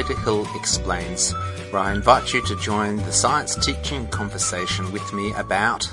Dr. Hill Explains, where I invite you to join the science teaching conversation with me about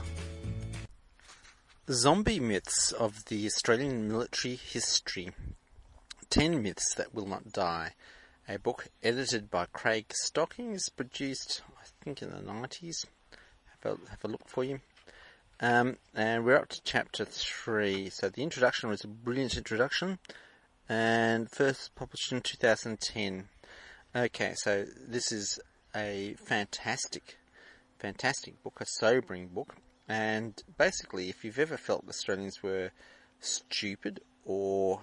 zombie myths of the Australian military history. 10 Myths That Will Not Die. A book edited by Craig Stockings, produced, I think, in the 90s. Have a look for you. And we're up to chapter 3. So the introduction was a brilliant introduction, and first published in 2010. Okay, so this is a fantastic book, a sobering book. And basically, if you've ever felt Australians were stupid or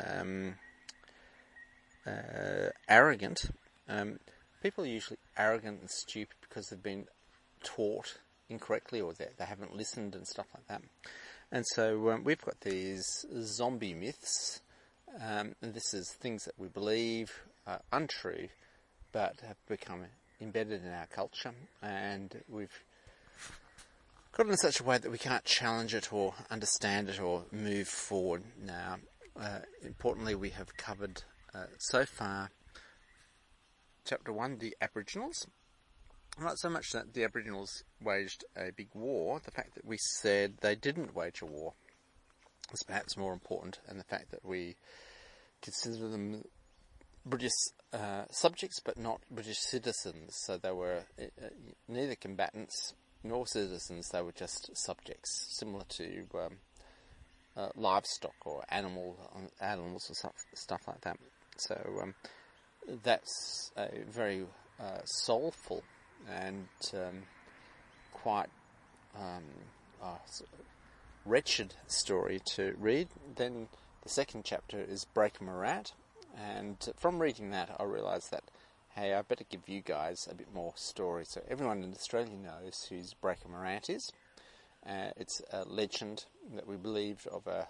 arrogant, people are usually arrogant and stupid because they've been taught incorrectly, or they haven't listened and stuff like that. And so we've got these zombie myths, and this is things that we believe are untrue but have become embedded in our culture, and we've got it in such a way that we can't challenge it or understand it or move forward. Now, importantly, we have covered so far chapter 1, the Aboriginals. Not so much that the Aboriginals waged a big war. The fact that we said they didn't wage a war is perhaps more important, and the fact that we consider them British subjects but not British citizens. So they were neither combatants nor citizens, they were just subjects, similar to livestock or animals or stuff like that. So that's a very soulful and quite wretched story to read. Then the second chapter is Breaker Morant, and from reading that I realised that, hey, I better give you guys a bit more story. So everyone in Australia knows who Breaker Morant is. It's a legend that we believed of a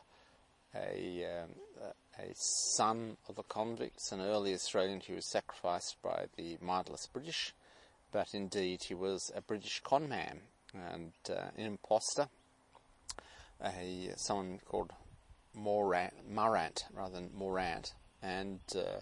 son of the convicts, an early Australian who was sacrificed by the mindless British. But indeed, he was a British con man and an imposter. Someone called Morant rather than Morant, and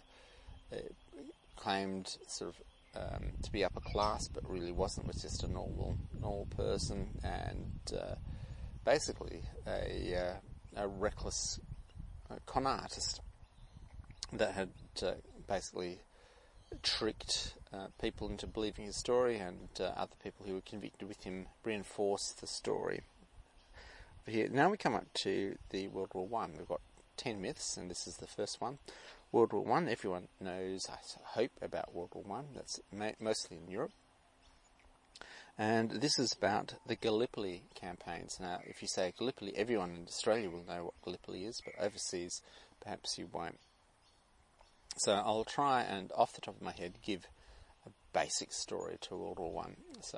claimed sort of to be upper class, but really wasn't. Was just a normal person, and basically a reckless con artist that had basically tricked people into believing his story, and other people who were convicted with him reinforced the story. Here, now we come up to the World War One. We've got 10 myths, and this is the first one. World War One. Everyone knows, I hope, about World War One. That's mostly in Europe. And this is about the Gallipoli campaigns. Now, if you say Gallipoli, everyone in Australia will know what Gallipoli is, but overseas, perhaps you won't. So I'll try and, off the top of my head, give a basic story to World War One. So,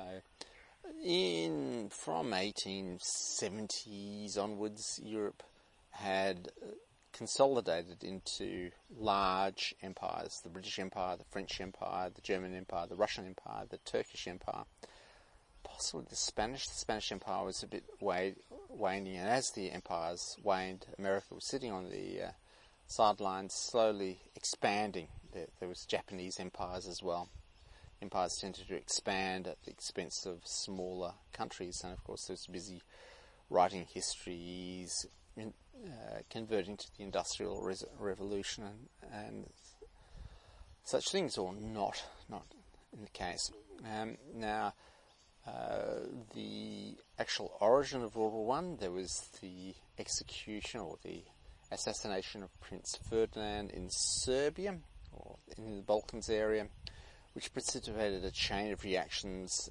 from 1870s onwards, Europe had consolidated into large empires: the British Empire, the French Empire, the German Empire, the Russian Empire, the Turkish Empire, possibly the Spanish. The Spanish Empire was a bit waning, and as the empires waned, America was sitting on the sidelines, slowly expanding. There was Japanese empires as well. Empires tended to expand at the expense of smaller countries, and of course, they was busy writing histories, converting to the Industrial Revolution and such things, or not in the case. Now, the actual origin of World War One, there was the execution or the assassination of Prince Ferdinand in Serbia, or in the Balkans area, which precipitated a chain of reactions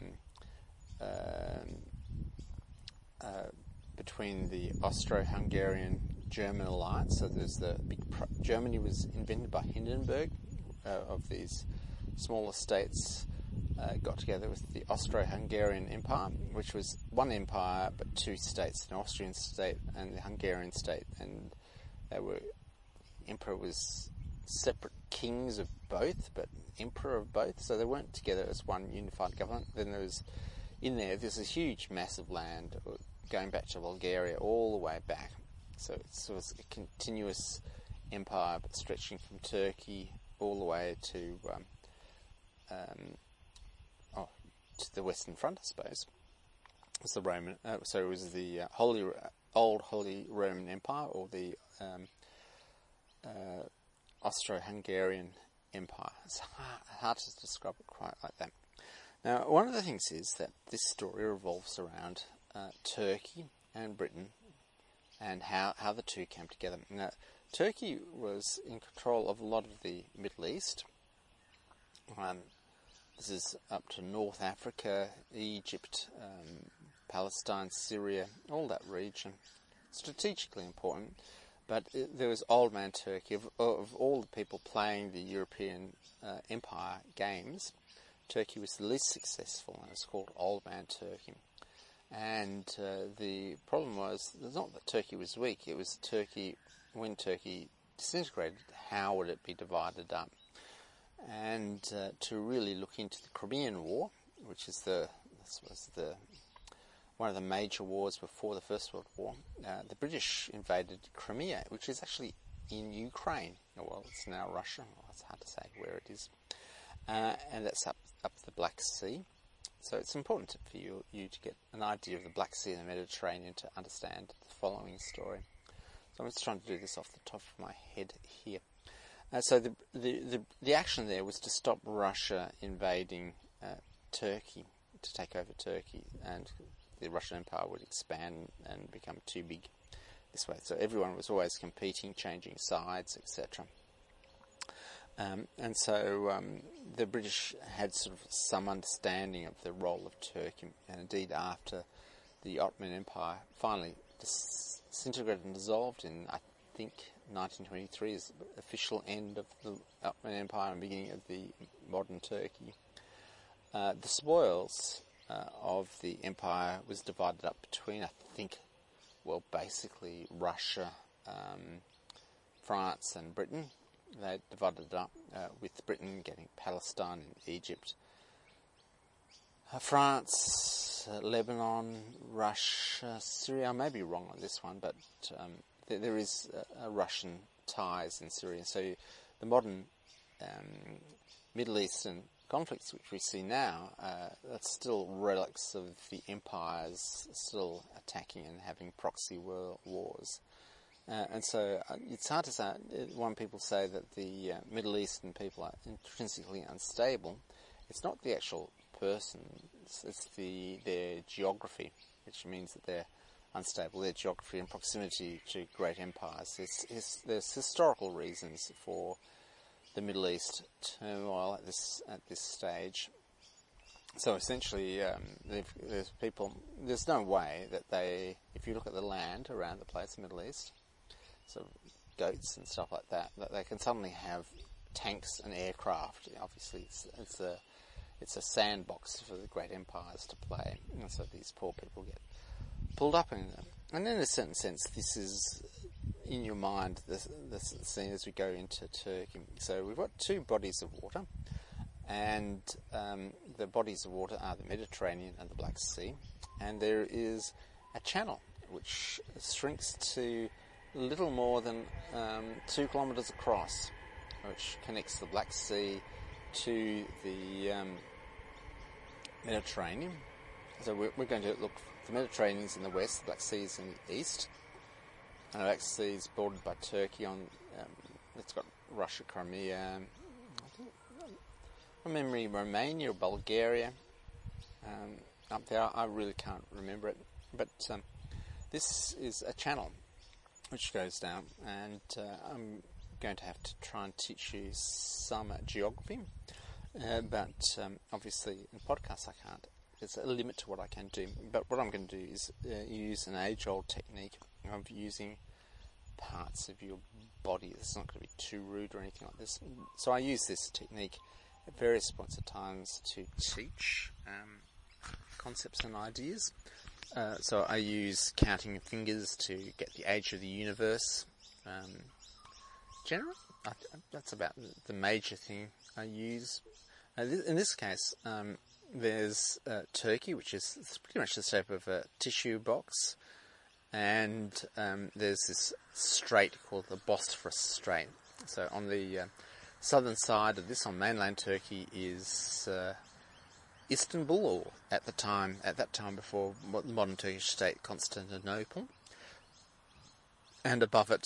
between the Austro-Hungarian-German alliance. So there's the big Germany was invented by Hindenburg. Of these smaller states got together with the Austro-Hungarian Empire, which was one empire but two states: an Austrian state and the Hungarian state. And emperor was separate kings of both, but emperor of both. So they weren't together as one unified government. Then there's a huge, massive land going back to Bulgaria, all the way back. So it was a continuous empire, but stretching from Turkey all the way to the Western Front, I suppose. It was the Roman. It was the old Holy Roman Empire, or the Austro-Hungarian Empire. It's hard to describe it quite like that. Now, one of the things is that this story revolves around Turkey and Britain, and how the two came together. Now, Turkey was in control of a lot of the Middle East. This is up to North Africa, Egypt, Palestine, Syria, all that region. Strategically important. But there was Old Man Turkey. Of all the people playing the European Empire games, Turkey was the least successful, and it was called Old Man Turkey. And the problem was, it's not that Turkey was weak, it was Turkey, when Turkey disintegrated, how would it be divided up? And to really look into the Crimean War, which is one of the major wars before the First World War, the British invaded Crimea, which is actually in Ukraine. Well, it's now Russia. Well, it's hard to say where it is. And that's up the Black Sea. So it's important for you to get an idea of the Black Sea and the Mediterranean to understand the following story. So I'm just trying to do this off the top of my head here. So the action there was to stop Russia invading Turkey, to take over Turkey, and the Russian Empire would expand and become too big this way. So everyone was always competing, changing sides, etc. And so the British had sort of some understanding of the role of Turkey, and indeed after the Ottoman Empire finally disintegrated and dissolved in, I think, 1923 is the official end of the Ottoman Empire and beginning of the modern Turkey. The spoils of the empire was divided up between, I think, well, basically Russia, France and Britain. They divided it up, with Britain getting Palestine and Egypt. France, Lebanon, Russia, Syria. I may be wrong on this one, but there is Russian ties in Syria. So the modern Middle Eastern conflicts which we see now, that's still relics of the empires still attacking and having proxy wars. And so it's hard to say. When people say that the Middle Eastern people are intrinsically unstable, it's not the actual person, it's their geography, which means that they're unstable. Their geography and proximity to great empires. There's historical reasons for the Middle East turmoil at this stage. So essentially, there's no way that if you look at the land around the place, the Middle East, sort of goats and stuff like that they can suddenly have tanks and aircraft. Obviously, it's a sandbox for the great empires to play, and so these poor people get pulled up in them. And in a certain sense, this is in your mind, the scene as we go into Turkey. So we've got two bodies of water, and the bodies of water are the Mediterranean and the Black Sea, and there is a channel which shrinks to little more than 2 kilometres across, which connects the Black Sea to the Mediterranean. So we're going to look, the Mediterranean is in the west, the Black Sea is in the east. And the Black Sea is bordered by Turkey on, it's got Russia, Crimea, from memory, Romania or Bulgaria up there. I really can't remember it. But this is a channel which goes down, and I'm going to have to try and teach you some geography, but obviously in podcasts I can't. There's a limit to what I can do, but what I'm going to do is use an age-old technique of using parts of your body. It's not going to be too rude or anything like this. So I use this technique at various points of times to teach concepts and ideas. So I use counting fingers to get the age of the universe. Generally, that's about the major thing I use. In this case, there's Turkey, which is pretty much the shape of a tissue box, and there's this strait called the Bosphorus Strait. So on the southern side of this, on mainland Turkey, is Istanbul, or at that time before the modern Turkish state, Constantinople, and above it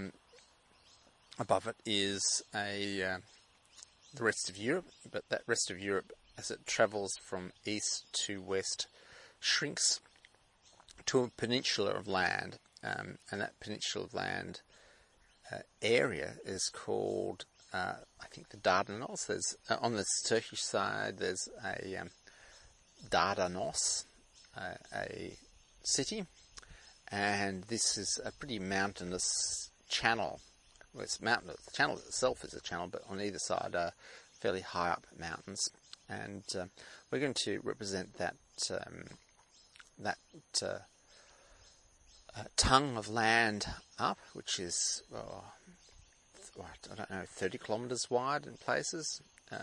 is the rest of Europe. But that rest of Europe, as it travels from east to west, shrinks to a peninsula of land, and that peninsula of land area is called, I think, the Dardanelles. There's on the Turkish side, there's a Dardanos, a city, and this is a pretty mountainous channel. Well, it's mountainous. The channel itself is a channel, but on either side are fairly high up mountains, and we're going to represent that tongue of land up, which is, I don't know, 30 kilometres wide in places.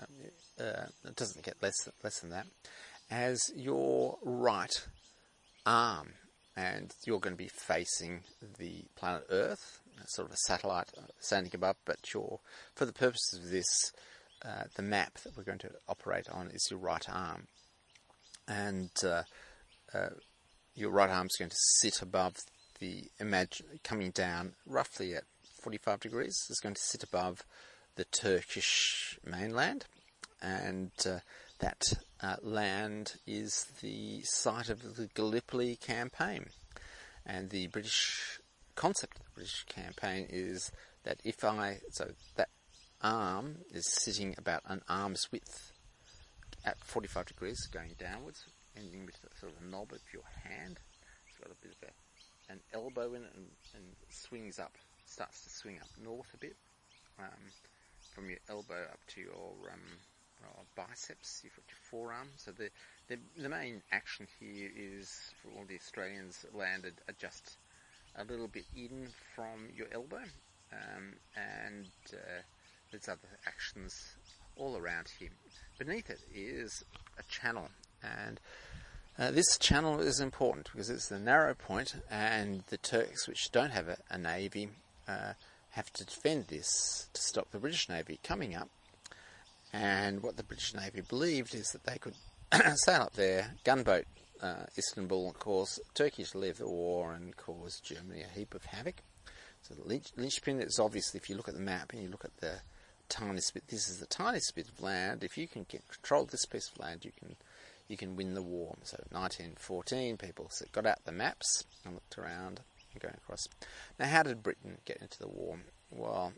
It doesn't get less than that, as your right arm, and you're going to be facing the planet Earth, sort of a satellite standing above, but for the purposes of this, the map that we're going to operate on is your right arm, and your right arm is going to sit above coming down roughly at 45 degrees, is going to sit above the Turkish mainland, and that land is the site of the Gallipoli campaign. And the British concept of the British campaign is that that arm is sitting about an arm's width at 45 degrees, going downwards, ending with sort of a knob of your hand. It's got a bit of an elbow in it, and starts to swing up north a bit, from your elbow up to your biceps. You've got your forearm. So the main action here is, for all the Australians landed, just a little bit in from your elbow, and there's other actions all around here. Beneath it is a channel, and this channel is important because it's the narrow point, and the Turks, which don't have a navy, have to defend this to stop the British Navy coming up. And what the British Navy believed is that they could sail up there, gunboat Istanbul, and cause Turkey to leave the war and cause Germany a heap of havoc. So the linchpin is, obviously, if you look at the map and you look at the tiniest bit, this is the tiniest bit of land. If you can get control of this piece of land, you can win the war. So 1914, people got out the maps and looked around and going across. Now, how did Britain get into the war? Well,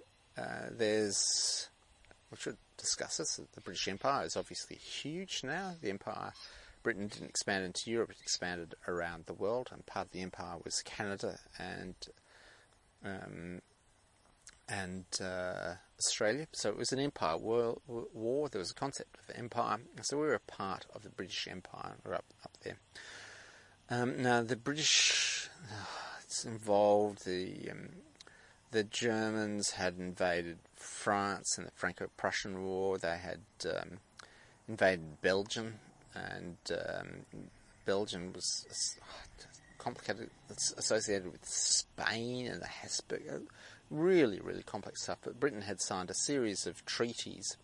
we should discuss this. The British Empire is obviously huge now. Britain didn't expand into Europe, it expanded around the world, and part of the empire was Canada and Australia. So it was an empire war. There was a concept of empire. So we were a part of the British Empire. We're up there. Now the British, it's involved. The Germans had invaded France in the Franco-Prussian War. They had invaded Belgium, and Belgium was complicated. It's associated with Spain and the Habsburg. Really, really complex stuff. But Britain had signed a series of treaties.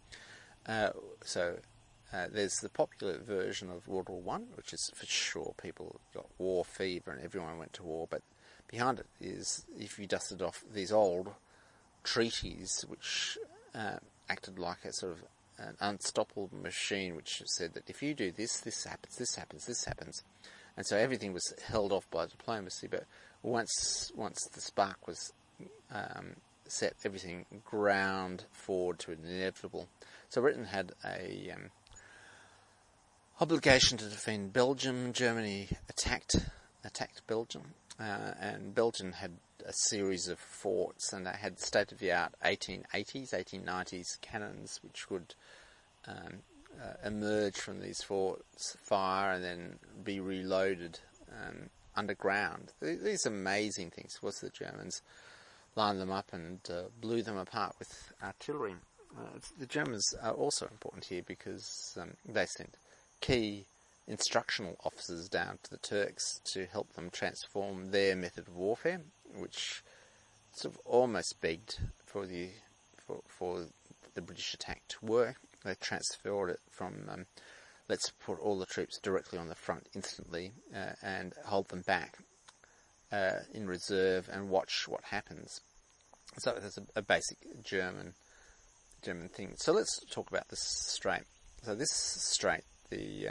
There's the popular version of World War I, which is for sure people got war fever and everyone went to war. But behind it is, if you dusted off these old treaties, which acted like a sort of an unstoppable machine, which said that if you do this, this happens, this happens, this happens. And so everything was held off by diplomacy. But once the spark was set, everything ground forward to an inevitable. So Britain had a obligation to defend Belgium. Germany attacked Belgium, and Belgium had a series of forts, and they had state-of-the-art 1880s, 1890s cannons, which would emerge from these forts, fire, and then be reloaded underground. These amazing things. Was the Germans lined them up and blew them apart with artillery. The Germans are also important here because they sent key instructional officers down to the Turks to help them transform their method of warfare, which sort of almost begged for the British attack to work. They transferred it from let's put all the troops directly on the front instantly and hold them back in reserve and watch what happens. So that's a basic German thing. So let's talk about this strait. So this strait, the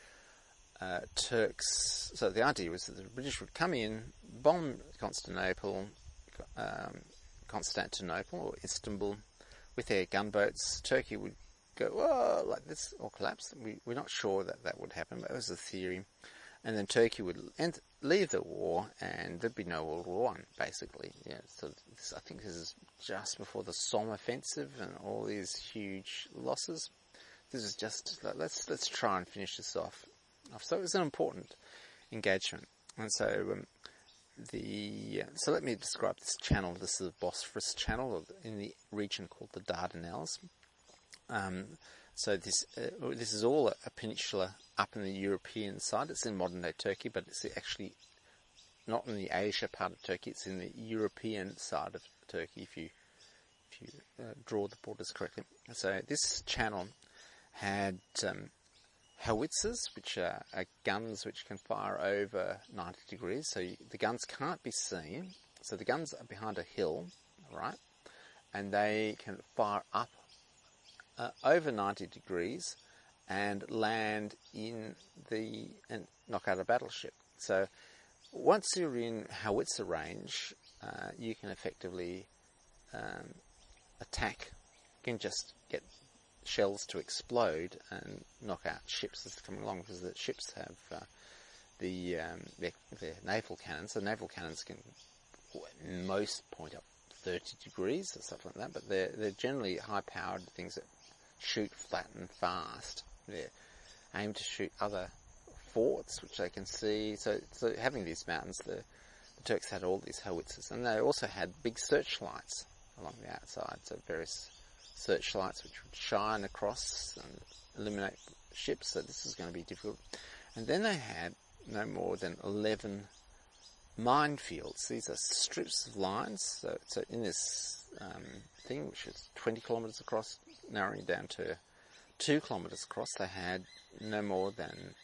Turks. So the idea was that the British would come in, bomb Constantinople or Istanbul with their gunboats. Turkey would go, oh, like this, or collapse. We're not sure that would happen, but it was a theory. And then Turkey would leave the war, and there'd be no World War One, basically. Yeah, so I think this is just before the Somme offensive and all these huge losses. This is just like, let's try and finish this off. So it was an important engagement, and so so let me describe this channel. This is the Bosphorus Channel in the region called the Dardanelles. So this is all a peninsula up in the European side. It's in modern-day Turkey, but it's actually not in the Asia part of Turkey. It's in the European side of Turkey, if you draw the borders correctly. So this channel had howitzers, which are guns which can fire over 90 degrees. So the guns can't be seen. So the guns are behind a hill, right? And they can fire up over 90 degrees and land and knock out a battleship. So once you're in howitzer range, you can effectively attack. You can just get shells to explode and knock out ships as they're coming along, because the ships have their naval cannons. The naval cannons can most point up 30 degrees or stuff like that, but they're generally high-powered things that shoot flat and fast. They're aimed to shoot other forts which they can see. So having these mountains, the Turks had all these howitzers, and they also had big searchlights along the outside. So various searchlights which would shine across and illuminate ships. So this is going to be difficult. And then they had no more than 11 minefields. These are strips of lines. So in this thing, which is 20 kilometres across, narrowing down to 2 kilometres across, they had no more than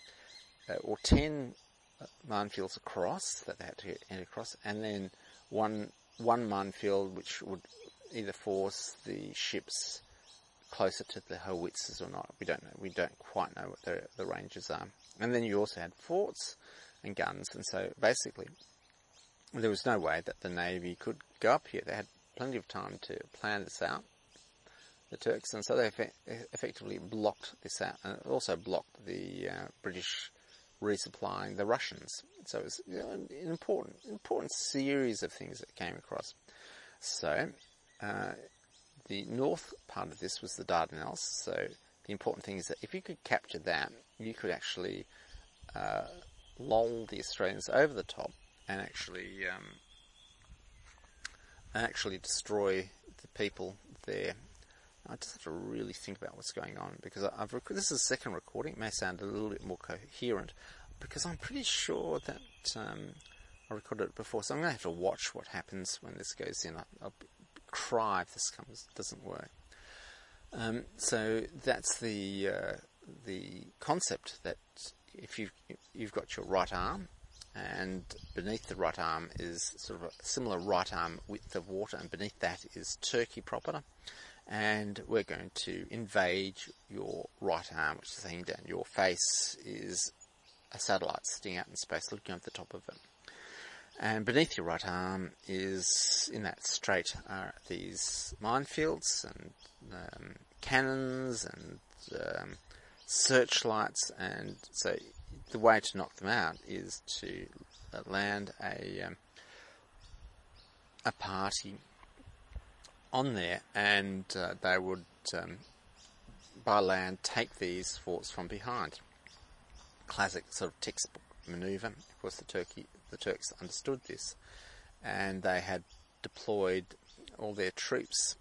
10 minefields across that they had to enter across, and then one minefield which would either force the ships closer to the howitzers or not. We don't know. We don't quite know what the ranges are. And then you also had forts and guns, and so basically there was no way that the Navy could go up here. They had plenty of time to plan this out, the Turks, and so they effectively blocked this out, and also blocked the British resupplying the Russians. So it was an important series of things that came across. So the north part of this was the Dardanelles. So the important thing is that if you could capture that, you could actually lull the Australians over the top and actually destroy the people there. I just have to really think about what's going on, because this is a second recording. It may sound a little bit more coherent, because I'm pretty sure that I recorded it before, so I'm going to have to watch what happens when this goes in. I'll cry if this doesn't work. So that's the concept, that if you've got your right arm, and beneath the right arm is sort of a similar right arm width of water, and beneath that is Turkey proper, and we're going to invade your right arm, which is hanging down. Your face is a satellite sitting out in space looking over the top of it. And beneath your right arm is, in that strait, are these minefields and cannons and searchlights, and so the way to knock them out is to land a party on there, and they would, by land, take these forts from behind. Classic sort of textbook manoeuvre. Of course, the Turks understood this, and they had deployed all their troops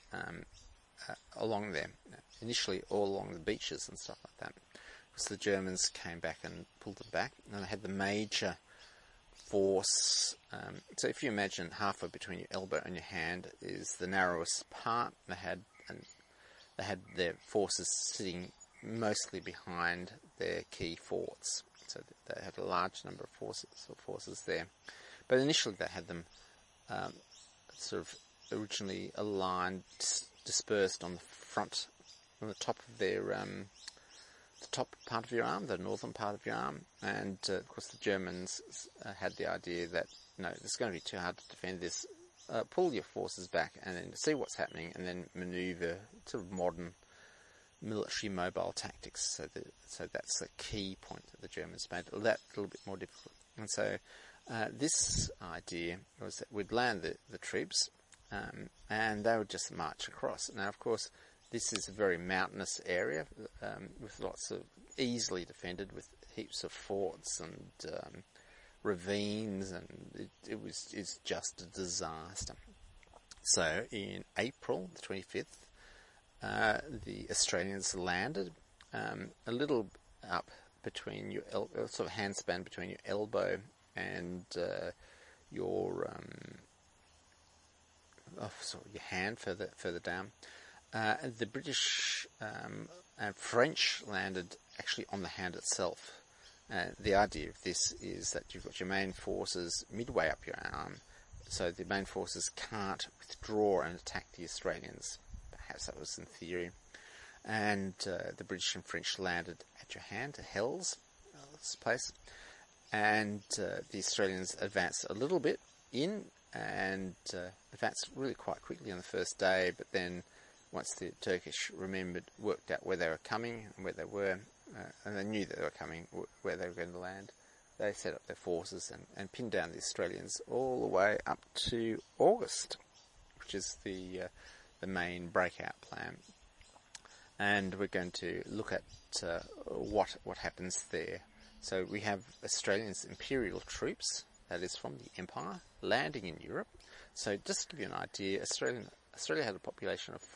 along there, initially all along the beaches and stuff like that. Because the Germans came back and pulled them back, and they had the major force. So if you imagine halfway between your elbow and your hand is the narrowest part, they had they had their forces sitting mostly behind their key forts. So they had a large number of forces there. But initially they had them sort of originally aligned, dispersed on the front, on the top of their, the top part of your arm, the northern part of your arm. And of course the Germans had the idea that, no, it's going to be too hard to defend this. Pull your forces back and then see what's happening, and then manoeuvre sort of modern military mobile tactics. So that's the key point that the Germans made. That a little bit more difficult. And so this idea was that we'd land the troops, and they would just march across. Now, of course, this is a very mountainous area with lots of easily defended, with heaps of forts and ravines, and it's just a disaster. So in April the 25th, the Australians landed a little up between your sort of handspan between your elbow and your hand further down. The British and French landed actually on the hand itself. The idea of this is that you've got your main forces midway up your arm, so the main forces can't withdraw and attack the Australians. Perhaps that was in theory. And the British and French landed at your hand, at Hells, this place, and the Australians advanced a little bit in, and advanced really quite quickly on the first day, but then once the Turkish worked out where they were coming and where they were, and they knew that they were coming, where they were going to land, they set up their forces and pinned down the Australians all the way up to August, which is the main breakout plan. And we're going to look at what happens there. So we have Australians imperial troops, that is from the Empire, landing in Europe. So just to give you an idea, Australia had a population of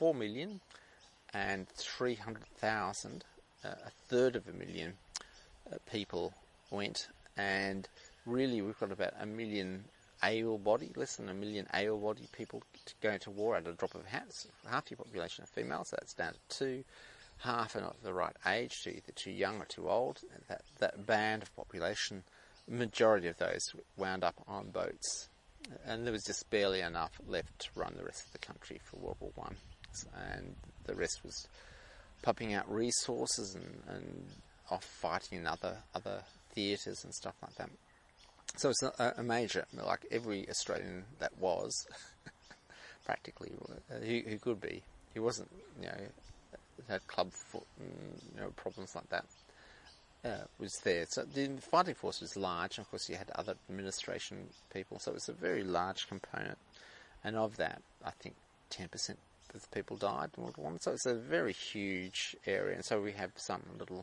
4,300,000. A third of a million people went, and really we've got about a million able-bodied, less than a million able-bodied people going to war at a drop of a hat. So half your population are females, so that's down to 2. Half are not the right age, so either too young or too old. That band of population, the majority of those wound up on boats, and there was just barely enough left to run the rest of the country for World War I, and the rest was pumping out resources and off fighting in other theatres and stuff like that. So it's a major, like every Australian that was, practically, who could be, he wasn't, had club foot and, problems like that, was there. So the fighting force was large, and of course you had other administration people, so it was a very large component. And of that, I think 10% of the people died in World War I. So it's a very huge area, and so we have some little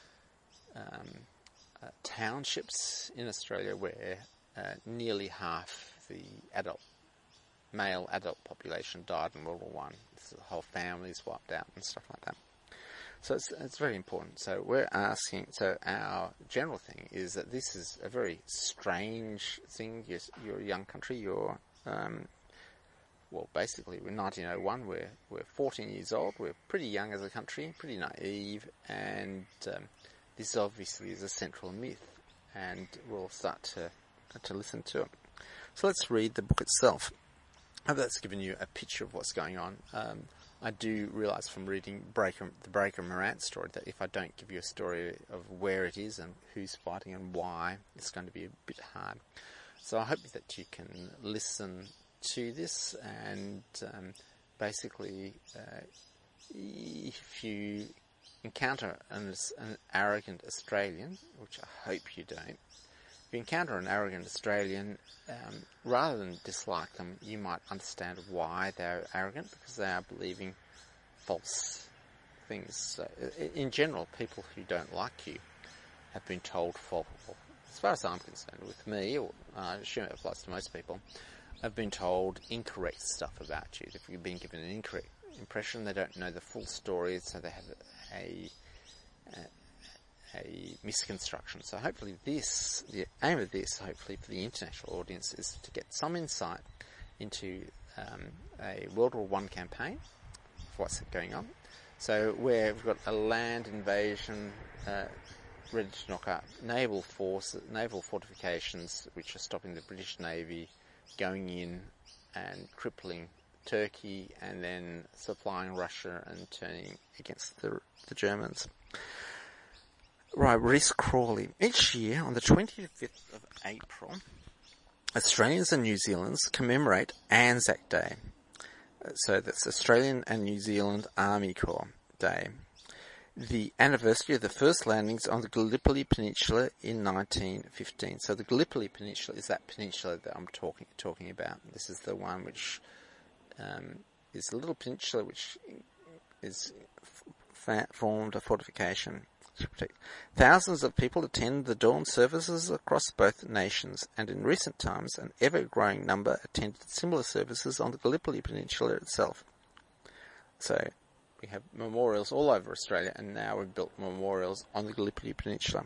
townships in Australia where nearly half the male adult population died in World War I. So the whole families wiped out and stuff like that. So it's very important. So we're asking, so our general thing is that this is a very strange thing. You're a young country, you're, basically we're 1901, we're 14 years old, we're pretty young as a country, pretty naive, and this obviously is a central myth, and we'll start to listen to it. So let's read the book itself. I hope that's given you a picture of what's going on. I do realise from reading the Breaker Morant story that if I don't give you a story of where it is and who's fighting and why, it's going to be a bit hard. So I hope that you can listen to this, and basically if you encounter an arrogant Australian, which I hope you don't, if you encounter an arrogant Australian, rather than dislike them, you might understand why they're arrogant, because they are believing false things. So, in general, people who don't like you have been told false. As far as I'm concerned, with me, or I assume it applies to most people, have been told incorrect stuff about you. If you've been given an incorrect impression, they don't know the full story, so they have a misconstruction. So hopefully the aim of this, hopefully for the international audience, is to get some insight into a World War I campaign, for what's going on, So where we've got a land invasion ready to knock out naval fortifications, which are stopping the British Navy going in and crippling Turkey, and then supplying Russia and turning against the Germans. Right, Reece Crawley. Each year, on the 25th of April, Australians and New Zealanders commemorate Anzac Day. So that's Australian and New Zealand Army Corps Day. The anniversary of the first landings on the Gallipoli Peninsula in 1915. So the Gallipoli Peninsula is that peninsula that I'm talking about. This is the one which is a little peninsula which is formed a fortification to protect. Thousands of people attend the dawn services across both nations, and in recent times an ever-growing number attended similar services on the Gallipoli Peninsula itself. So we have memorials all over Australia, and now we've built memorials on the Gallipoli Peninsula.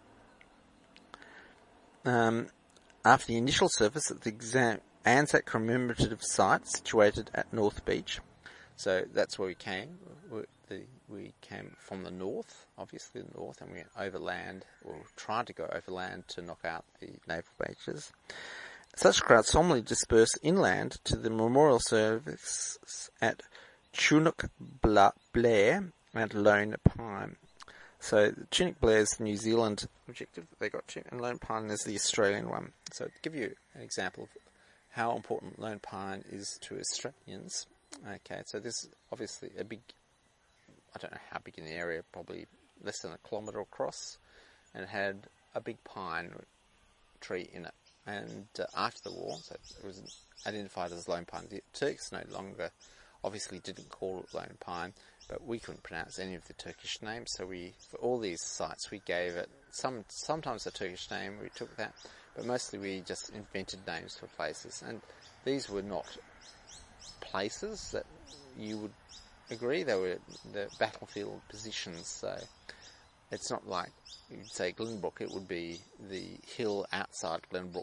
After the initial service at the Anzac commemorative site situated at North Beach, so that's where we came. We came from the north, obviously the north, and we went overland, or tried to go overland to knock out the naval bases. Such crowds solemnly dispersed inland to the memorial service at Chinook Blair and Lone Pine. So Chinook Blair is the New Zealand objective that they got to, and Lone Pine is the Australian one. So to give you an example of how important Lone Pine is to Australians, okay, so this is obviously a big, I don't know how big in the area, probably less than a kilometre across, and it had a big pine tree in it. And after the war, so it was identified as Lone Pine. The Turks no longer, obviously didn't call it Lone Pine, but we couldn't pronounce any of the Turkish names, so for all these sites we gave it, sometimes a Turkish name, we took that, but mostly we just invented names for places. And these were not places that you would agree, they were the battlefield positions, so it's not like you'd say Glenbrook, it would be the hill outside Glenbrook,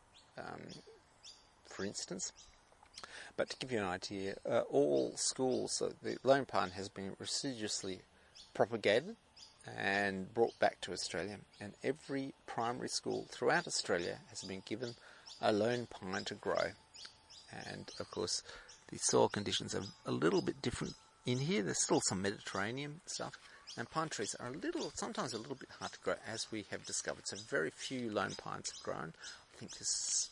for instance. But to give you an idea, all schools, so the Lone Pine has been religiously propagated and brought back to Australia, and every primary school throughout Australia has been given a Lone Pine to grow. And of course the soil conditions are a little bit different in here. There's still some Mediterranean stuff, and pine trees are sometimes a little bit hard to grow, as we have discovered. So very few lone pines have grown. I think this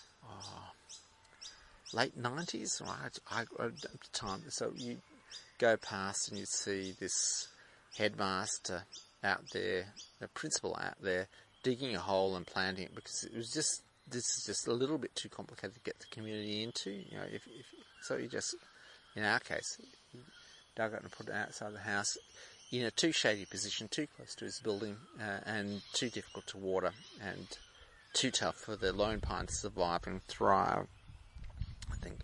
late 90s, right? At the time, so you go past and you see this headmaster out there, the principal out there, digging a hole and planting it, because this is just a little bit too complicated to get the community into. You know, so you just, in our case, dug it and put it outside the house in a too shady position, too close to his building, and too difficult to water, and too tough for the lone pine to survive and thrive. I think,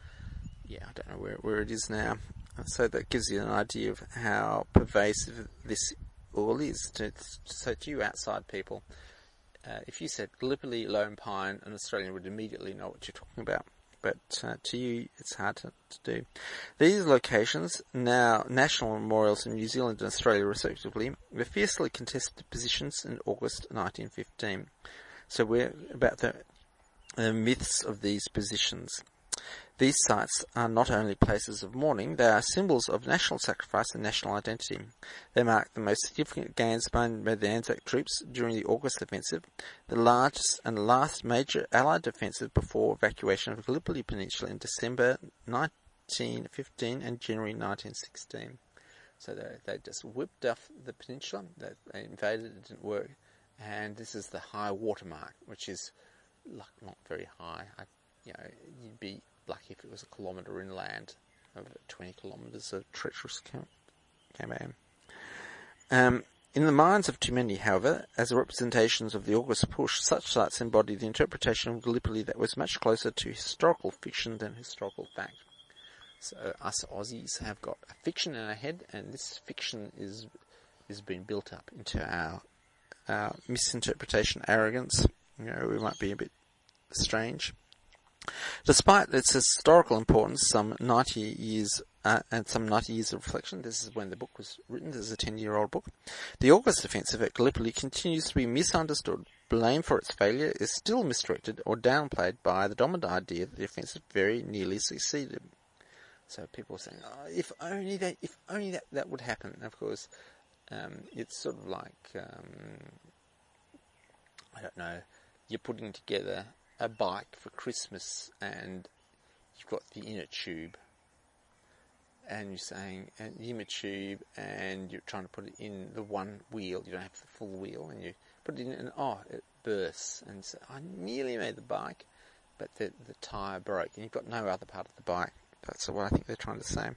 I don't know where it is now. So that gives you an idea of how pervasive this all is. So to you outside people, if you said Gallipoli lone pine, an Australian would immediately know what you're talking about. But to you, it's hard to do. These locations, now national memorials in New Zealand and Australia respectively, were fiercely contested positions in August 1915. So we're about the myths of these positions. These sites are not only places of mourning, they are symbols of national sacrifice and national identity. They mark the most significant gains made by the Anzac troops during the August offensive, the largest and last major Allied offensive before evacuation of the Gallipoli Peninsula in December 1915 and January 1916. So they just whipped off the peninsula, they invaded, it didn't work, and this is the high water mark, which is not very high. You'd be lucky if it was a kilometre inland, over 20 kilometres of treacherous campaign. In the minds of too many, however, as representations of the August push, such sites embody the interpretation of Gallipoli that was much closer to historical fiction than historical fact. So us Aussies have got a fiction in our head, and this fiction is being built up into our misinterpretation, arrogance. We might be a bit strange. Despite its historical importance, some 90 years of reflection, this is when the book was written, this is a 10-year-old book, the August offensive at Gallipoli continues to be misunderstood. Blame for its failure is still misdirected or downplayed by the dominant idea that the offensive very nearly succeeded. So people are saying, oh, if only that would happen. And of course, it's sort of like, I don't know, you're putting together a bike for Christmas and you've got the inner tube and you're saying the inner tube and you're trying to put it in the one wheel, you don't have the full wheel, and you put it in and it bursts, and so I nearly made the bike but the tyre broke and you've got no other part of the bike. That's what I think they're trying to say.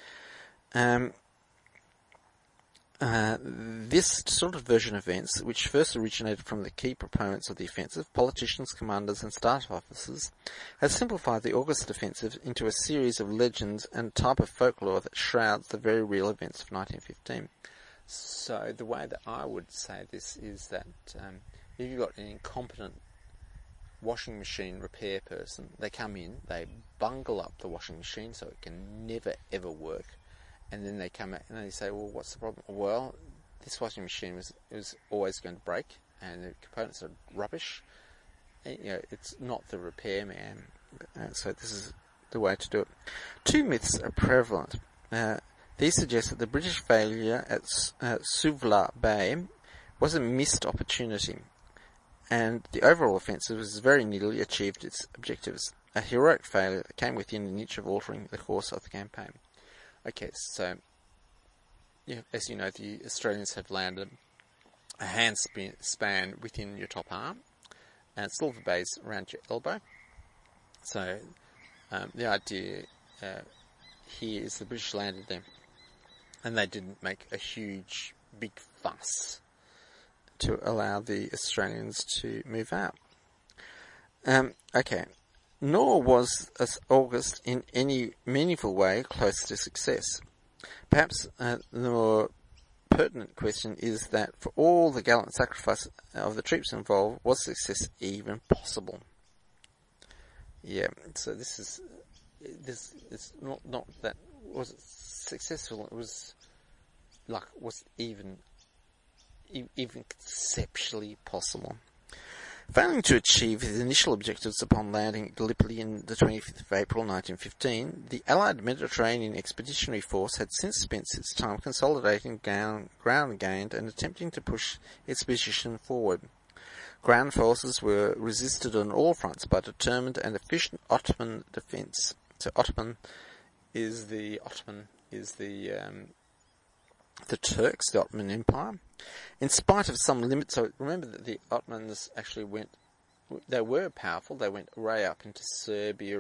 This sort of version of events, which first originated from the key proponents of the offensive, politicians, commanders and staff officers, has simplified the August offensive into a series of legends and a type of folklore that shrouds the very real events of 1915. So the way that I would say this is that if you've got an incompetent washing machine repair person, they come in, they bungle up the washing machine so it can never ever work. And then they come out and they say, well, what's the problem? Well, this washing machine was always going to break and the components are rubbish. And, it's not the repairman. So this is the way to do it. Two myths are prevalent. These suggest that the British failure at Suvla Bay was a missed opportunity, and the overall offensive has very nearly achieved its objectives. A heroic failure that came within an inch of altering the course of the campaign. Okay, so, as you know, the Australians have landed a hand span within your top arm, and silver base around your elbow. So, the idea here is the British landed them, and they didn't make a huge, big fuss to allow the Australians to move out. Okay. Nor was August in any meaningful way close to success. Perhaps the more pertinent question is that for all the gallant sacrifice of the troops involved, was success even possible? Yeah, so this is not that was it successful. It was even conceptually possible. Failing to achieve his initial objectives upon landing at Gallipoli on the 25th of April 1915, the Allied Mediterranean Expeditionary Force had since spent its time consolidating ground gained and attempting to push its position forward. Ground forces were resisted on all fronts by determined and efficient Ottoman defence. So Ottoman is the Turks, the Ottoman Empire. In spite of some limits, so remember that the Ottomans actually they were powerful, they went way up into Serbia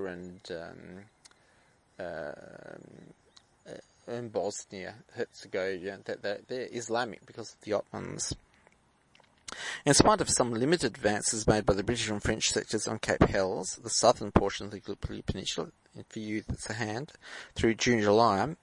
and Bosnia, Herzegovina. They're Islamic because of the Ottomans. In spite of some limited advances made by the British and French sectors on Cape Helles, the southern portion of the Gallipoli Peninsula, for you that's a hand, through June-July,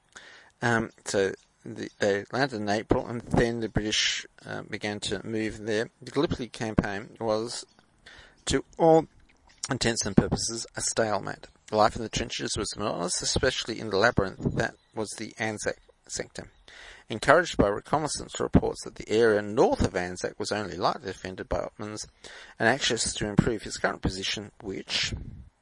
they landed in April, and then the British began to move there. The Gallipoli campaign was, to all intents and purposes, a stalemate. Life in the trenches was monotonous, especially in the labyrinth that was the Anzac sector. Encouraged by reconnaissance reports that the area north of Anzac was only lightly defended by Ottomans, and anxious to improve his current position, which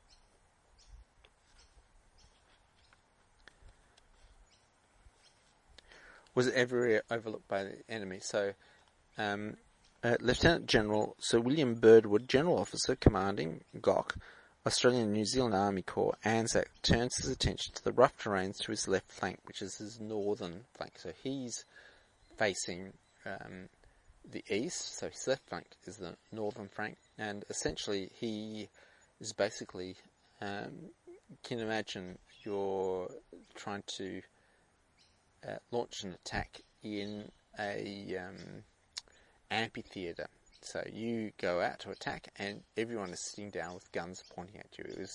was everywhere overlooked by the enemy. So, Lieutenant General Sir William Birdwood, General Officer commanding GOC, Australian and New Zealand Army Corps, Anzac, turns his attention to the rough terrains to his left flank, which is his northern flank. So he's facing the east, so his left flank is the northern flank, and essentially he is basically, can imagine you're trying to launch an attack in a amphitheatre. So you go out to attack, and everyone is sitting down with guns pointing at you. It was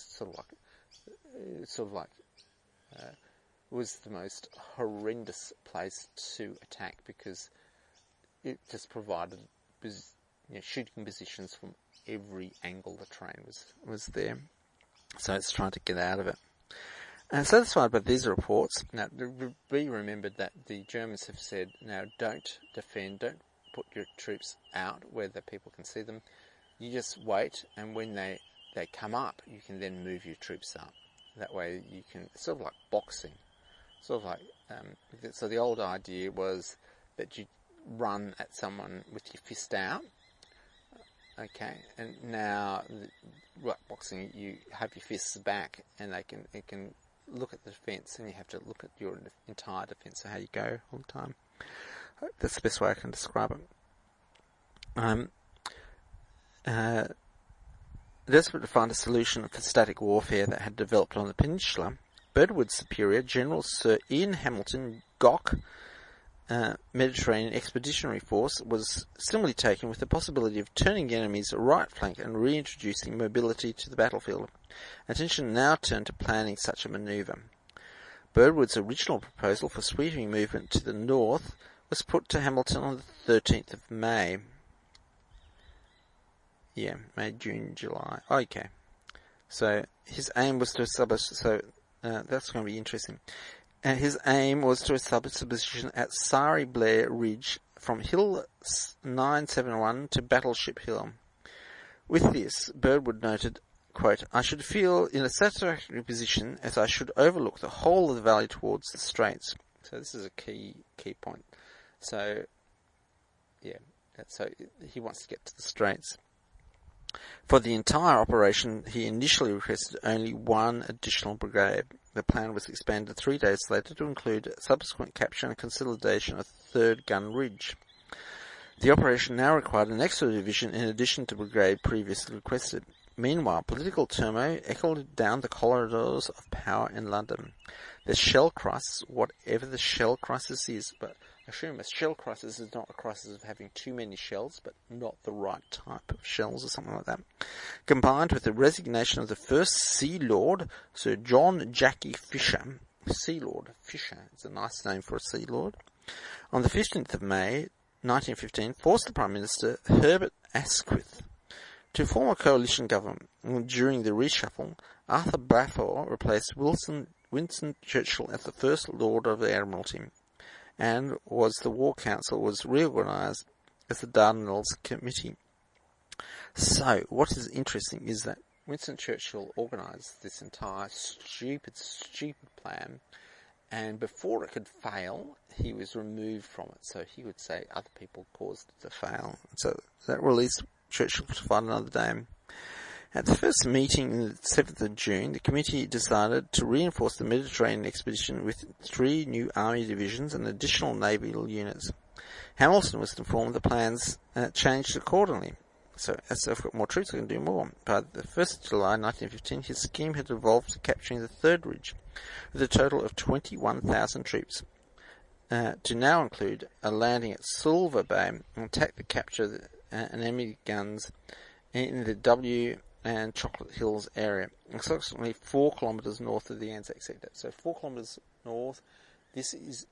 it was the most horrendous place to attack because it just provided shooting positions from every angle the train was there. So it's trying to get out of it. And satisfied by these reports, now be remembered that the Germans have said, now don't defend, don't put your troops out where the people can see them. You just wait, and when they come up, you can then move your troops up. That way you can, sort of like boxing. Sort of like, so the old idea was that you run at someone with your fist out. Okay, and now, like boxing, you have your fists back, and it can look at the defence, and you have to look at your entire defence, so how you go all the time. That's the best way I can describe it. Desperate to find a solution for static warfare that had developed on the peninsula, Birdwood's superior, General Sir Ian Hamilton Gock, Mediterranean Expeditionary Force, was similarly taken with the possibility of turning the enemy's right flank and reintroducing mobility to the battlefield. Attention now turned to planning such a manoeuvre. Birdwood's original proposal for sweeping movement to the north was put to Hamilton on the 13th of May. Yeah, May, June, July. Okay. So his aim was to establish, that's going to be interesting. His aim was to establish a position at Sari Blair Ridge from Hill 971 to Battleship Hill. With this, Birdwood noted, quote, I should feel in a satisfactory position as I should overlook the whole of the valley towards the straits. So this is a key point. So, yeah, so he wants to get to the straits. For the entire operation, he initially requested only one additional brigade. The plan was expanded 3 days later to include subsequent capture and consolidation of the 3rd Gun Ridge. The operation now required an extra division in addition to the brigade previously requested. Meanwhile, political turmoil echoed down the corridors of power in London. The shell crisis, whatever the shell crisis is, but I assume a shell crisis is not a crisis of having too many shells, but not the right type of shells or something like that, combined with the resignation of the first Sea Lord, Sir John Jackie Fisher. Sea Lord Fisher is a nice name for a Sea Lord. On the 15th of May, 1915, forced the Prime Minister, Herbert Asquith, to form a coalition government. During the reshuffle, Arthur Balfour replaced Winston Churchill as the First Lord of the Admiralty, and the War Council was reorganised as the Dardanelles Committee. So, what is interesting is that Winston Churchill organised this entire stupid plan, and before it could fail, he was removed from it. So he would say other people caused it to fail. So that released Churchill to fight another day. At the first meeting on the 7th of June, the committee decided to reinforce the Mediterranean expedition with 3 new army divisions and additional naval units. Hamilton was informed the plans changed accordingly. So, as they've got more troops, they can do more. By the 1st of July 1915, his scheme had evolved to capturing the 3rd Ridge, with a total of 21,000 troops, to now include a landing at Silver Bay and attack the capture and enemy guns in the W and Chocolate Hills area, approximately 4 kilometres north of the Anzac sector. So 4 kilometres north, this is,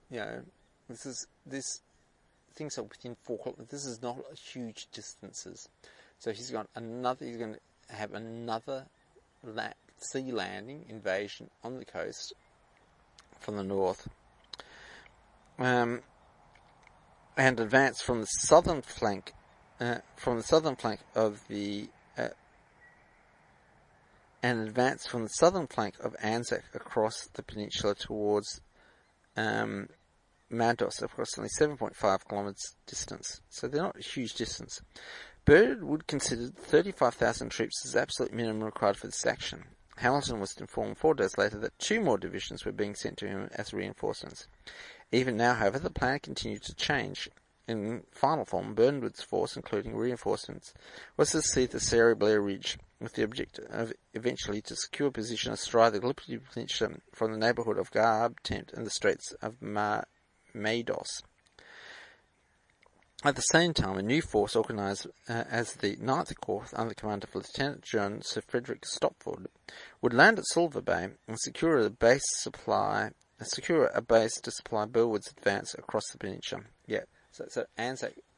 things are within 4 kilometres. This is not huge distances. So he's going to have another sea landing invasion on the coast from the north. And advance from the southern flank of Anzac across the peninsula towards Mandos, approximately 7.5 kilometres distance. So they're not a huge distance. Birdwood considered 35,000 troops as the absolute minimum required for this action. Hamilton was informed 4 days later that 2 more divisions were being sent to him as reinforcements. Even now, however, the plan continued to change. In final form, Birdwood's force, including reinforcements, was to see the Sari Blair Ridge, with the objective of eventually to secure a position astride the Gallipoli Peninsula from the neighbourhood of Garb Tent and the Straits of Maidos. At the same time, a new force organised as the 9th Corps under the command of Lieutenant General Sir Frederick Stopford would land at Silver Bay and secure a base to supply Birdwood's advance across the peninsula. Yeah, so Anzac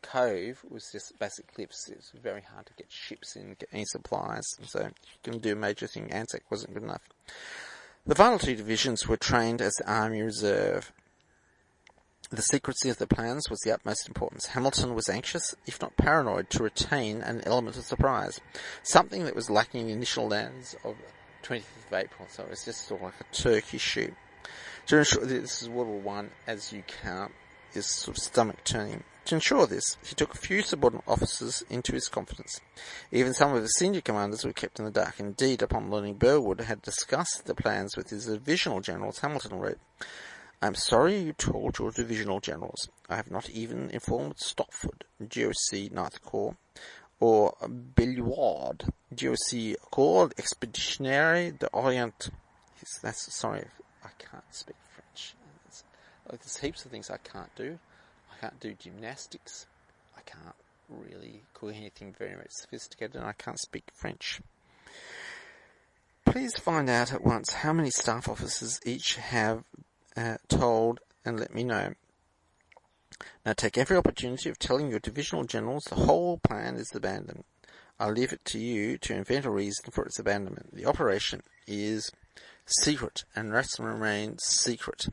Cove was just basic cliffs. It was very hard to get ships in, get any supplies, and so you can do a major thing. Anzac wasn't good enough. The final two divisions were trained as the Army Reserve. The secrecy of the plans was the utmost importance. Hamilton was anxious, if not paranoid, to retain an element of surprise, something that was lacking in the initial lands of 25th of April, so it was just sort of like a turkey shoot. To ensure this is World War I, as you count, is sort of stomach-turning. To ensure this, he took a few subordinate officers into his confidence. Even some of the senior commanders were kept in the dark. Indeed, upon learning Burwood had discussed the plans with his divisional generals, Hamilton wrote, "I am sorry you told your divisional generals. I have not even informed Stopford, GOC 9th Corps, or Belliard, GOC Corps Expeditionary d'Orient." Sorry, I can't speak French. There's heaps of things I can't do. I can't do gymnastics. I can't really cook anything very much sophisticated, and I can't speak French. Please find out at once how many staff officers each have told and let me know. Now take every opportunity of telling your divisional generals the whole plan is abandoned. I leave it to you to invent a reason for its abandonment. The operation is secret and must remain secret.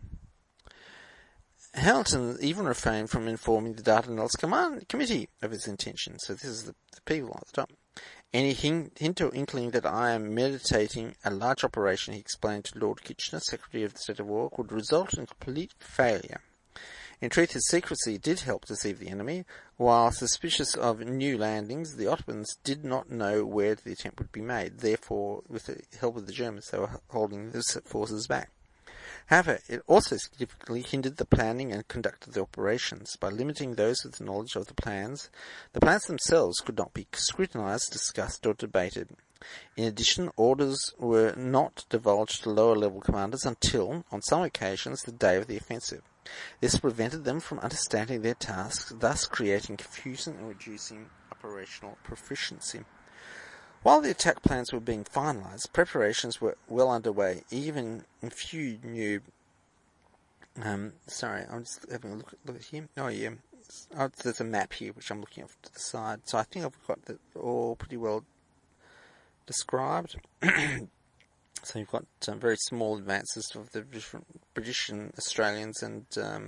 Hamilton even refrained from informing the Dardanelles Command Committee of his intention. So this is the people at the top. Any hint or inkling that I am meditating a large operation, he explained to Lord Kitchener, Secretary of the State of War, would result in complete failure. In truth, his secrecy did help deceive the enemy. While suspicious of new landings, the Ottomans did not know where the attempt would be made. Therefore, with the help of the Germans, they were holding the forces back. However, it also significantly hindered the planning and conduct of the operations. By limiting those with knowledge of the plans themselves could not be scrutinized, discussed, or debated. In addition, orders were not divulged to lower-level commanders until, on some occasions, the day of the offensive. This prevented them from understanding their tasks, thus creating confusion and reducing operational proficiency. While the attack plans were being finalised, preparations were well underway. Even if few knew... sorry, I'm just having a look at here. Oh, yeah. There's a map here, which I'm looking off to the side. So I think I've got that all pretty well described. So you've got very small advances of the different British and Australians and...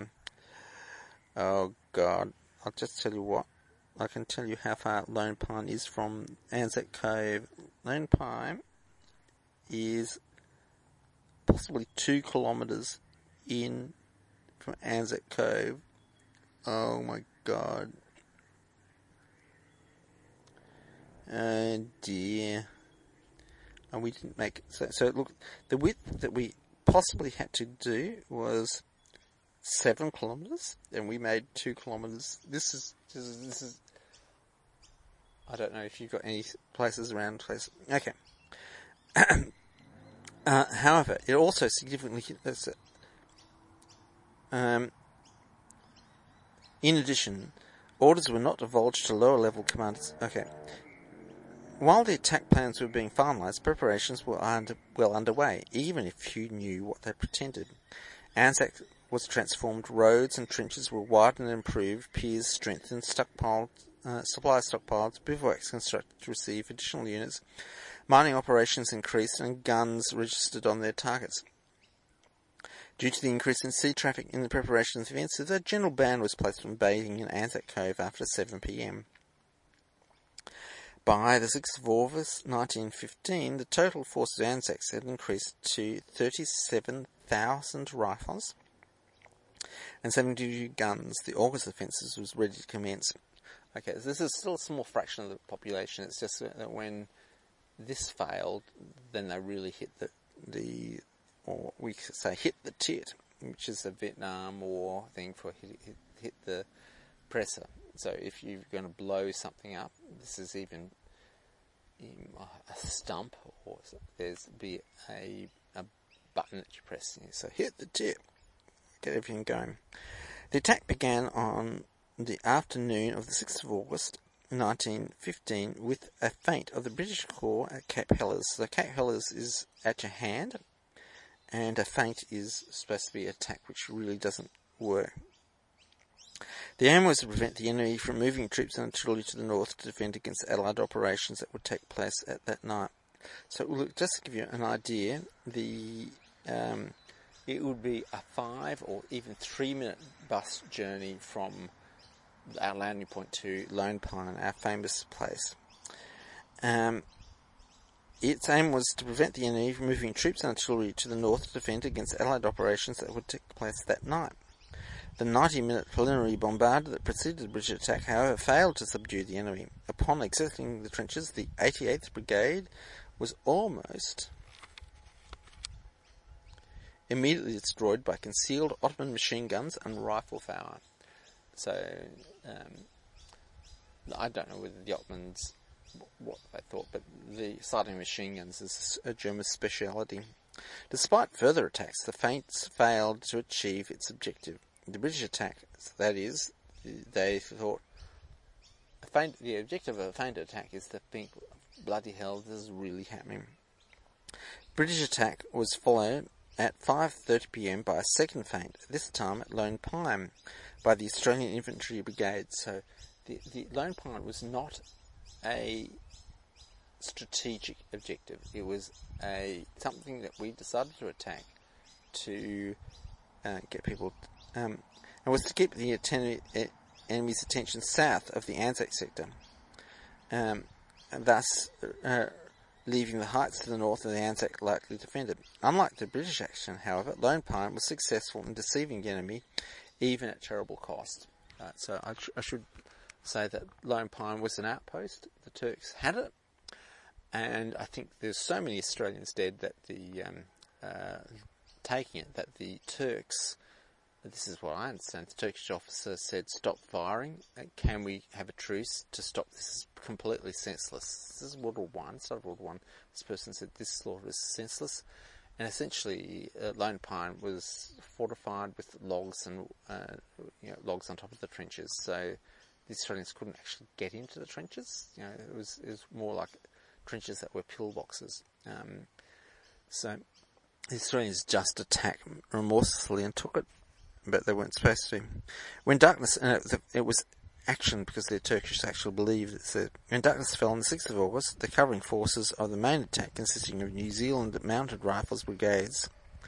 oh, God. I'll just tell you what. I can tell you how far Lone Pine is from Anzac Cove. Lone Pine is possibly 2 kilometres in from Anzac Cove. Oh my God. Oh dear. And we didn't make it. So look, the width that we possibly had to do was 7 kilometres, and we made 2 kilometres. This is. I don't know if you've got any places around. Okay. However, it also significantly. In addition, orders were not divulged to lower-level commanders. Okay. While the attack plans were being finalised, preparations were well underway, even if few knew what they pretended. Anzac was transformed, roads and trenches were widened and improved, piers strengthened, supply stockpiles, bivouacs constructed to receive additional units, mining operations increased, and guns registered on their targets. Due to the increase in sea traffic in the preparations of events, a general ban was placed on bathing in Anzac Cove after 7 p.m. By the 6th of August 1915, the total force of Anzacs had increased to 37,000 rifles and 72 guns. The August offensive was ready to commence. Okay, so this is still a small fraction of the population. It's just that when this failed, then they really hit or we could say hit the tit, which is the Vietnam War thing for hit the presser. So if you're going to blow something up, this is even a stump, or there's be a button that you press. So hit the tip, get everything going. The attack began on the afternoon of the 6th of August 1915 with a feint of the British Corps at Cape Helles. So Cape Helles is at your hand, and a feint is supposed to be an attack which really doesn't work. The aim was to prevent the enemy from moving troops and artillery to the north to defend against Allied operations that would take place at that night. So, look, just to give you an idea, it would be a 5 or even 3 minute bus journey from our landing point to Lone Pine, our famous place. Its aim was to prevent the enemy from moving troops and artillery to the north to defend against Allied operations that would take place that night. The 90-minute preliminary bombardment that preceded the British attack, however, failed to subdue the enemy. Upon exiting the trenches, the 88th Brigade was almost immediately destroyed by concealed Ottoman machine guns and rifle fire. So, I don't know whether the Ottomans, what they thought, but the sighting of machine guns is a German speciality. Despite further attacks, the feints failed to achieve its objective. The British attack, that is, they thought, the objective of a feint attack is to think, bloody hell, this is really happening. British attack was followed at 5:30 p.m. by a second feint, this time at Lone Pine, by the Australian Infantry Brigade. So the Lone Pine was not a strategic objective. It was something that we decided to attack to get people, and was to keep the enemy's attention south of the Anzac sector, and thus leaving the heights to the north of the Anzac lightly defended. Unlike the British action, however, Lone Pine was successful in deceiving the enemy, even at terrible cost. So I should say that Lone Pine was an outpost. The Turks had it, and I think there's so many Australians dead that taking it, that the Turks, this is what I understand, the Turkish officer said, stop firing, can we have a truce to stop this? Is completely senseless. This is World War One, start of World War One. This person said this slaughter is senseless, and essentially Lone Pine was fortified with logs and logs on top of the trenches, so the Australians couldn't actually get into the trenches. It was more like trenches that were pillboxes. So the Australians just attacked remorselessly and took it, but they weren't supposed to. When darkness, it was action because the Turkish actually believed it. When darkness fell on the 6th of August, the covering forces of the main attack, consisting of New Zealand Mounted Rifles brigades,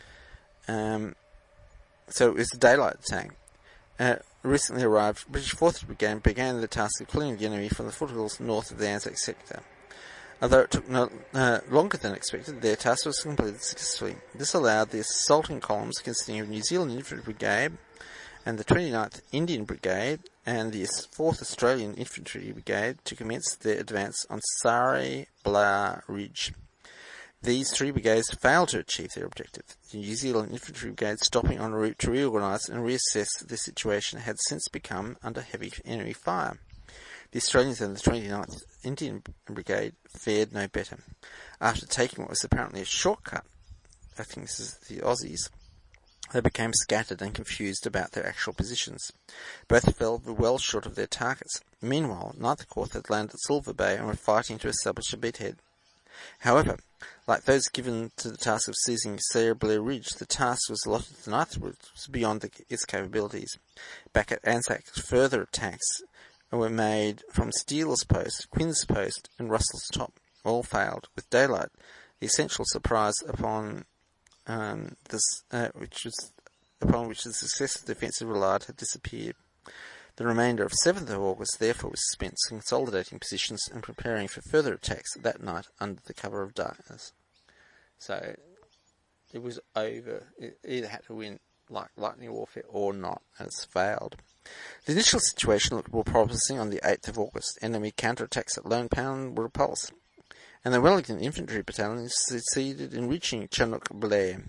so it was a daylight attack. Recently arrived British 4th Brigade began the task of killing the enemy from the foothills north of the Anzac sector. Although it took longer than expected, their task was completed successfully. This allowed the assaulting columns consisting of New Zealand Infantry Brigade and the 29th Indian Brigade and the 4th Australian Infantry Brigade to commence their advance on Sari Blar Ridge. These three brigades failed to achieve their objective. The New Zealand Infantry Brigade, stopping en route to reorganise and reassess the situation, had since become under heavy enemy fire. The Australians and the 29th Indian Brigade fared no better. After taking what was apparently a shortcut, I think this is the Aussies, they became scattered and confused about their actual positions. Both fell well short of their targets. Meanwhile, 9th Corps had landed at Silver Bay and were fighting to establish a beachhead. However, like those given to the task of seizing Sari Blar Ridge, the task was allotted to the 9th was beyond its capabilities. Back at Anzac, further attacks were made from Steele's Post, Quinn's Post, and Russell's Top. All failed. With daylight, the essential surprise upon which the success of the defensive relied had disappeared. The remainder of 7th of August therefore was spent consolidating positions and preparing for further attacks that night under the cover of darkness. So it was over. It either had to win like lightning warfare or not, and it's failed. The initial situation looked more promising on the 8th of August. Enemy counterattacks at Lone Pine were repulsed, and the Wellington Infantry Battalion succeeded in reaching Chinook Blair.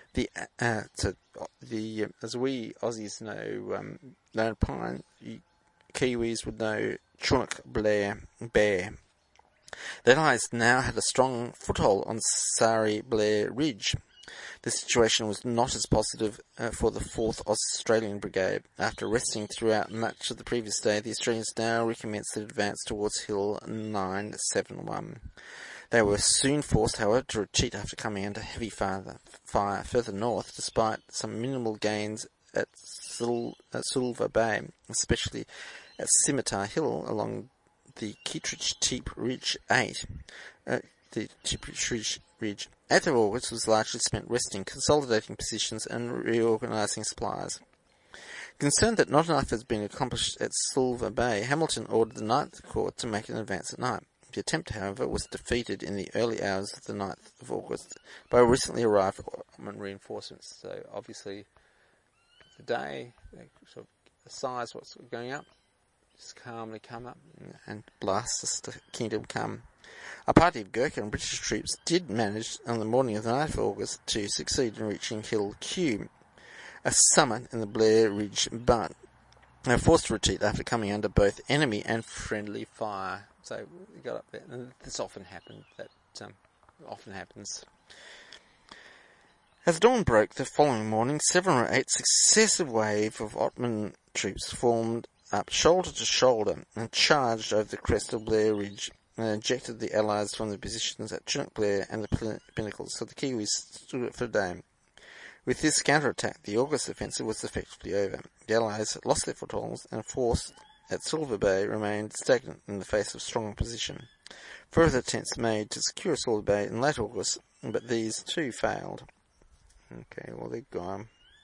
As we Aussies know Lone Pine, Kiwis would know Chinook Blair Bear. The Allies now had a strong foothold on Sari Blar Ridge. The situation was not as positive for the 4th Australian Brigade. After resting throughout much of the previous day, the Australians now recommenced their advance towards Hill 971. They were soon forced, however, to retreat after coming under heavy fire further north, despite some minimal gains at Sulva Bay, especially at Scimitar Hill along the Kittredge Teep Ridge 8. The Kittredge Ridge 8th of August was largely spent resting, consolidating positions and reorganising supplies. Concerned that not enough has been accomplished at Sulva Bay, Hamilton ordered the 9th Corps to make an advance at night. The attempt, however, was defeated in the early hours of the 9th of August by recently arrived Ottoman reinforcements. So obviously, the day, they sort of size what's going up, just calmly come up and blast the kingdom come. A party of Gurkha and British troops did manage on the morning of the 9th of August to succeed in reaching Hill Q, a summit in the Blair Ridge, but they were forced to retreat after coming under both enemy and friendly fire. So we got up there, and this often happened. That often happens. As dawn broke the following morning, 7 or 8 successive waves of Ottoman troops formed up shoulder to shoulder and charged over the crest of Blair Ridge and ejected the Allies from their positions at Chinook Blair and the Pinnacles, so the Kiwis stood it for a day. With this counterattack, the August offensive was effectively over. The Allies lost their footholds and force at Sulva Bay remained stagnant in the face of strong opposition. Further attempts made to secure Sulva Bay in late August, but these too failed. Okay, well they're gone.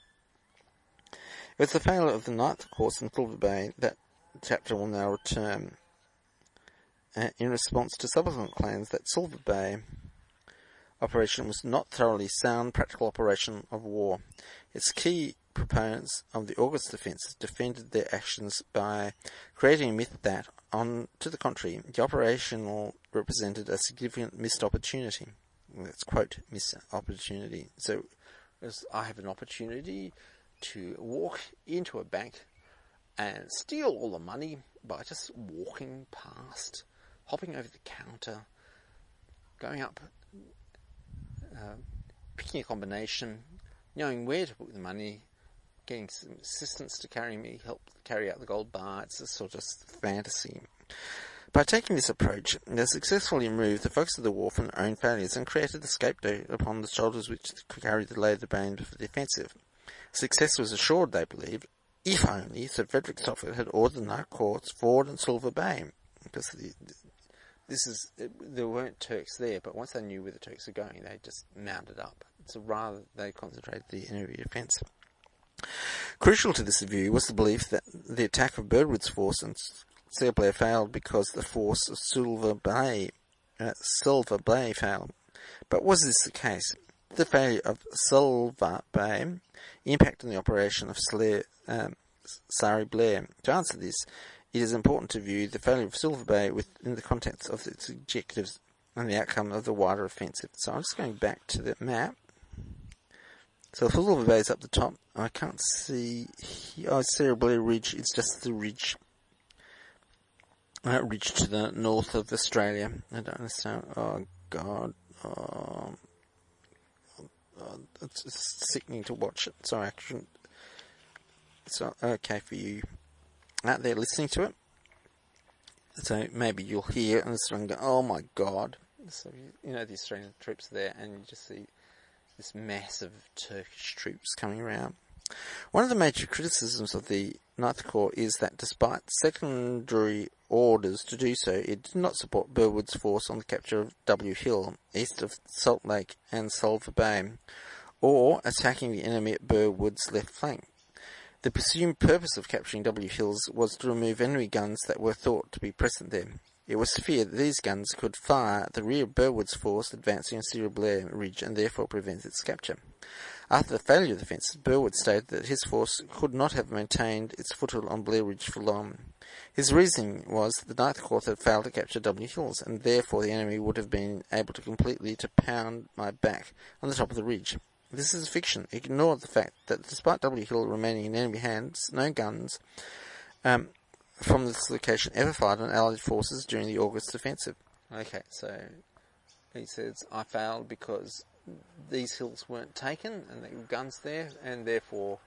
It was the failure of the 9th Corps in Sulva Bay that chapter will now return. In response to subsequent claims that Sulva Bay operation was not thoroughly sound practical operation of war. Its key proponents of the August defences defended their actions by creating a myth that, to the contrary, the operation represented a significant missed opportunity. Let's quote, missed opportunity. So, I have an opportunity to walk into a bank and steal all the money by just walking past, hopping over the counter, going up, picking a combination, knowing where to put the money, getting some assistants to help carry out the gold bar. It's a sort of fantasy. By taking this approach, they successfully removed the focus of the war from their own failures and created a scapegoat upon the shoulders which could carry the load of the blame for the offensive. Success was assured, they believed, if only Sir Frederick Stopford had ordered the 9th Corps forward in Sulva Bay, because there weren't Turks there, but once they knew where the Turks were going, they just mounted up. So rather, they concentrated the enemy defence. Crucial to this view was the belief that the attack of Birdwood's force in Sulva Bay failed because the force of Sulva Bay failed. But was this the case? The failure of Sulva Bay impact on the operation of Sari Blair. To answer this, it is important to view the failure of Sulva Bay within the context of its objectives and the outcome of the wider offensive. So I'm just going back to the map. So Sulva Bay is up the top. I can't see. Sari Blair Ridge is just the ridge. Ridge to the north of Australia. I don't understand. Oh God. It's sickening to watch it. Sorry, I shouldn't. It's not okay for you out there listening to it. So maybe you'll hear and go, oh my God. So, the Australian troops are there, and you just see this mass of Turkish troops coming around. One of the major criticisms of the 9th Corps is that despite secondary orders to do so, it did not support Burwood's force on the capture of W Hill, east of Salt Lake and Sulva Bay, or attacking the enemy at Burwood's left flank. The presumed purpose of capturing W Hills was to remove enemy guns that were thought to be present there. It was feared that these guns could fire at the rear of Burwood's force advancing on Sari Blair Ridge and therefore prevent its capture. After the failure of the offensive, Burwood stated that his force could not have maintained its foothold on Blair Ridge for long. His reasoning was that the 9th Corps had failed to capture W Hills, and therefore the enemy would have been able to completely pound my back on the top of the ridge. This is a fiction. Ignore the fact that despite W Hill remaining in enemy hands, no guns from this location ever fired on Allied forces during the August offensive. Okay, so he says, I failed because these hills weren't taken and there were guns there, and therefore,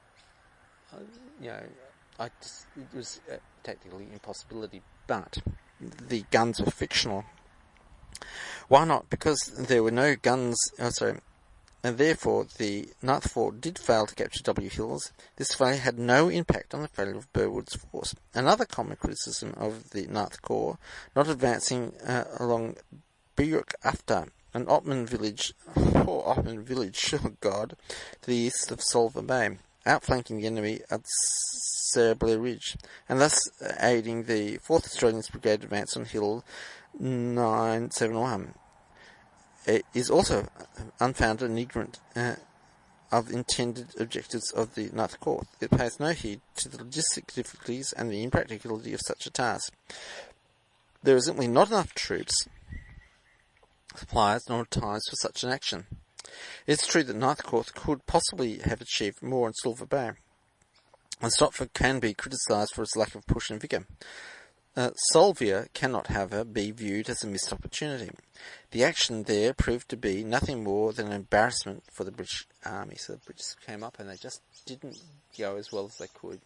it was a tactical impossibility, but the guns were fictional. Why not? Because there were no guns, and therefore the Ninth Fort did fail to capture W Hills, this failure had no impact on the failure of Burwood's force. Another common criticism of the Ninth Corps not advancing along Buyuk After, an Ottoman village, oh God, to the east of Solva Bay, outflanking the enemy at Sarah Blair Ridge, and thus aiding the 4th Australian Brigade advance on Hill 971. It is also unfounded and ignorant of the intended objectives of the Ninth Corps. It pays no heed to the logistic difficulties and the impracticality of such a task. There is simply not enough troops, supplies, nor times for such an action. It is true that Ninth Corps could possibly have achieved more in Silver Bay, and Stopford can be criticised for its lack of push and vigour. Solvia cannot, however, be viewed as a missed opportunity. The action there proved to be nothing more than an embarrassment for the British Army. So the British came up and they just didn't go as well as they could.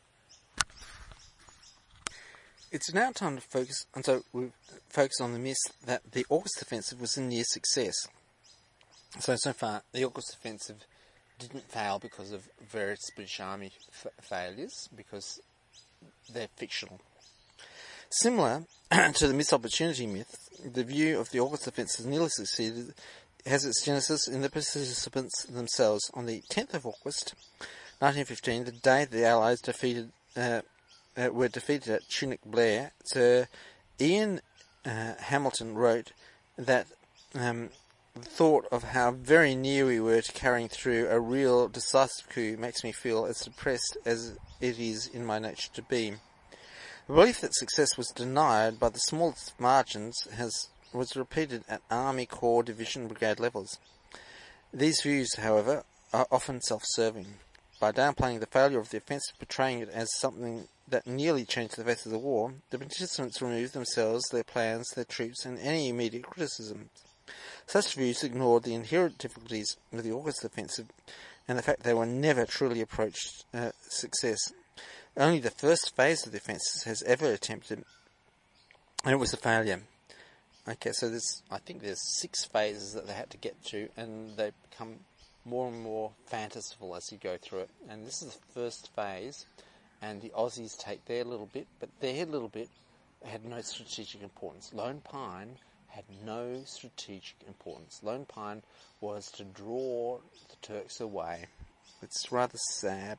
It's now time to focus, and so we focus on the myth that the August Offensive was a near success. So far, the August Offensive didn't fail because of various British Army failures, because they're fictional. Similar to the missed opportunity myth, the view of the August Offensive nearly succeeded has its genesis in the participants themselves. On the 10th of August, 1915, the day the Allies were defeated at Chinook Blair, Sir Ian Hamilton wrote that the thought of how very near we were to carrying through a real decisive coup makes me feel as depressed as it is in my nature to be. The belief that success was denied by the smallest margins was repeated at Army, Corps, Division, Brigade levels. These views, however, are often self-serving. By downplaying the failure of the offensive, portraying it as something that nearly changed the face of the war, the participants removed themselves, their plans, their troops, and any immediate criticisms. Such views ignored the inherent difficulties of the August Offensive and the fact they were never truly approached success. Only the first phase of the offensive has ever attempted, and it was a failure. Okay, so I think there's 6 phases that they had to get to, and they become more and more fantastical as you go through it. And this is the first phase, and the Aussies take their little bit, but their little bit had no strategic importance. Lone Pine had no strategic importance. Lone Pine was to draw the Turks away. It's rather sad.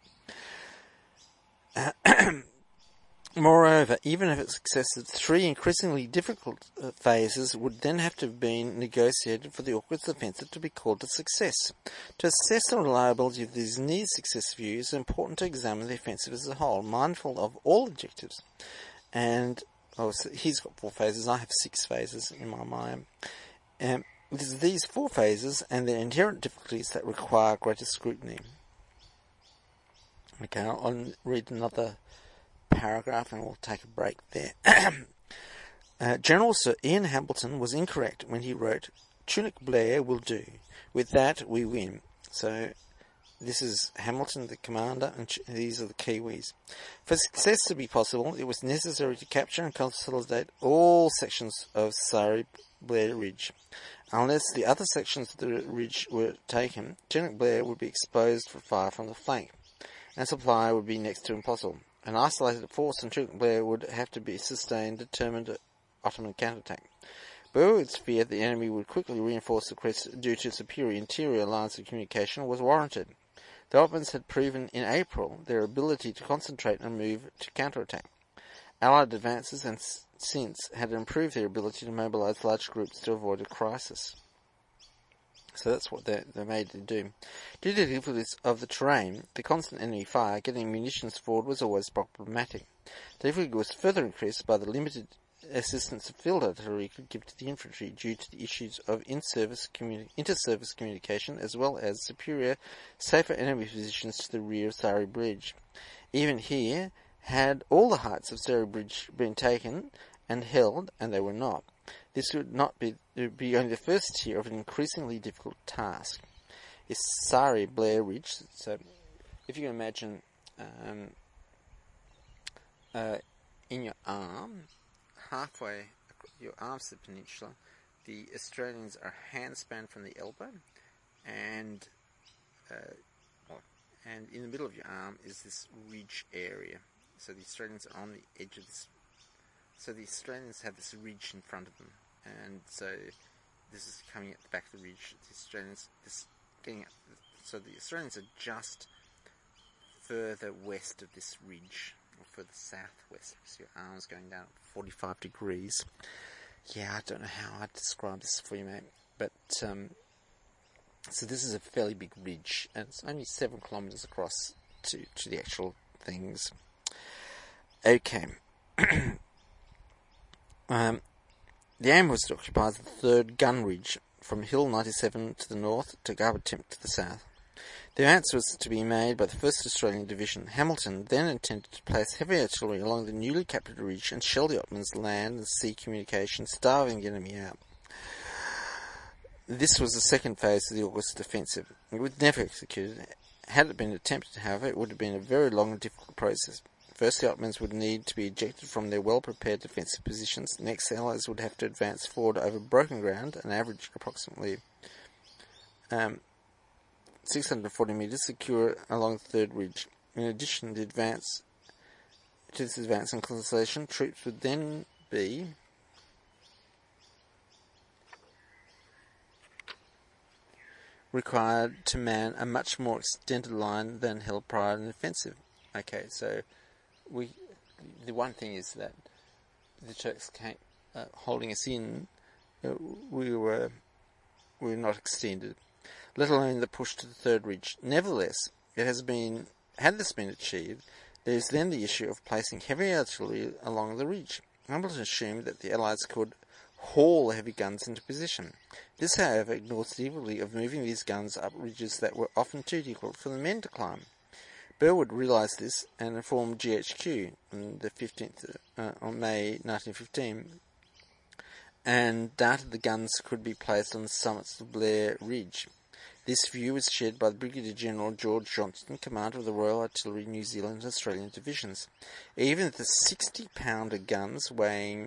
Moreover, even if its successes, 3 increasingly difficult phases would then have to have been negotiated for the August Offensive to be called a success. To assess the reliability of these near-success views, it is important to examine the offensive as a whole, mindful of all objectives. And so he's got 4 phases, I have 6 phases in my mind. It is these 4 phases and their inherent difficulties that require greater scrutiny. Okay, I'll read another paragraph and we'll take a break there. General Sir Ian Hamilton was incorrect when he wrote, Chinook Blair will do. With that, we win. So, this is Hamilton, the commander, and these are the Kiwis. For success to be possible, it was necessary to capture and consolidate all sections of Sarah Blair Ridge. Unless the other sections of the ridge were taken, Chinook Blair would be exposed for fire from the flank, and supply would be next to impossible. An isolated force in Chinook Blair would have to be sustained determined Ottoman counterattack. Burwood's fear that the enemy would quickly reinforce the crest due to superior interior lines of communication was warranted. The Ottomans had proven in April their ability to concentrate and move to counterattack. Allied advances and since had improved their ability to mobilise large groups to avoid a crisis. So that's what they're made to do. Due to the difficulties of the terrain, the constant enemy fire, getting munitions forward was always problematic. The difficulty was further increased by the limited assistance of field artillery could give to the infantry due to the issues of inter-service communication as well as superior, safer enemy positions to the rear of Surrey Bridge. Even here, had all the heights of Surrey Bridge been taken and held, and they were not, this would be only the first tier of an increasingly difficult task. It's Sarrey Blair Ridge. So, if you can imagine, in your arm, halfway your arms to the peninsula, the Australians are handspan from the elbow, and and in the middle of your arm is this ridge area. So the Australians are on the edge of this. So the Australians have this ridge in front of them, and so this is coming at the back of the ridge. The Australians so the Australians are just further west of this ridge, or further southwest. So your arm's going down at 45 degrees. Yeah, I don't know how I'd describe this for you, mate, but so this is a fairly big ridge, and it's only 7 kilometres across to the actual things. Okay. The aim was to occupy the 3rd gun ridge from Hill 97 to the north to Garbertemp to the south. The advance was to be made by the 1st Australian Division. Hamilton then intended to place heavy artillery along the newly captured ridge and shell the Ottomans' land and sea communications, starving the enemy out. This was the second phase of the August offensive. It was never executed. Had it been attempted, however, it would have been a very long and difficult process. First, the Ottomans would need to be ejected from their well-prepared defensive positions. Next, the Allies would have to advance forward over broken ground, an average approximately 640 metres, secure along the 3rd ridge. In addition, to this advance and consolidation, troops would then be required to man a much more extended line than held prior to the offensive. Okay, so the one thing is that the Turks came holding us in. We were not extended, let alone the push to the 3rd ridge. Nevertheless, had this been achieved, there is then the issue of placing heavy artillery along the ridge. Hamilton assumed that the Allies could haul the heavy guns into position. This, however, ignores the difficulty of moving these guns up ridges that were often too difficult for the men to climb. Burwood realised this and informed GHQ on the 15th on May 1915, and doubted the guns could be placed on the summits of Blair Ridge. This view was shared by the Brigadier General George Johnston, commander of the Royal Artillery New Zealand and Australian Divisions. Even the 60-pounder guns weighing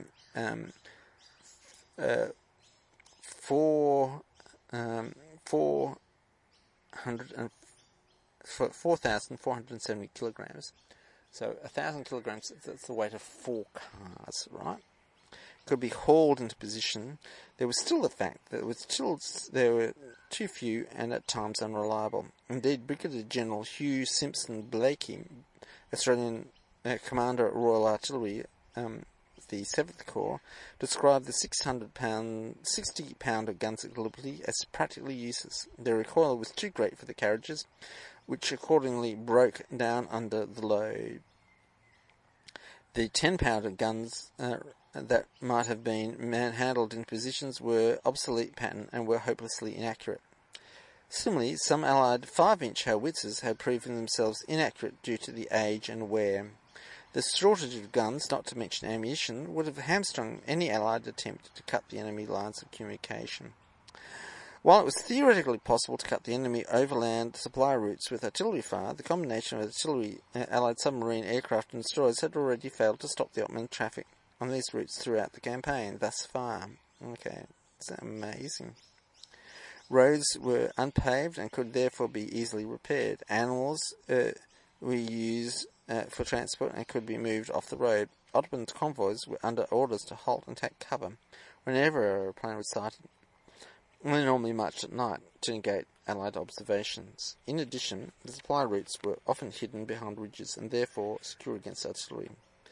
4,470 kilograms. So 1,000 kilograms, that's the weight of 4 cars, right? Could be hauled into position. There was still the fact that there were too few and at times unreliable. Indeed, Brigadier General Hugh Simpson Blakey, Australian commander at Royal Artillery, the 7th Corps, described the 60-pounder guns at Gallipoli as practically useless. Their recoil was too great for the carriages, which accordingly broke down under the load. The 10-pounder guns that might have been manhandled in positions were obsolete pattern and were hopelessly inaccurate. Similarly, some Allied 5-inch howitzers had proven themselves inaccurate due to the age and wear. The shortage of guns, not to mention ammunition, would have hamstrung any Allied attempt to cut the enemy lines of communication. While it was theoretically possible to cut the enemy overland supply routes with artillery fire, the combination of artillery, Allied submarine aircraft and destroyers had already failed to stop the Ottoman traffic on these routes throughout the campaign, thus far. Okay, it's amazing. Roads were unpaved and could therefore be easily repaired. Animals were used for transport and could be moved off the road. Ottoman convoys were under orders to halt and take cover whenever a aeroplane was sighted. They normally marched at night to negate Allied observations. In addition, the supply routes were often hidden behind ridges and therefore secure against artillery.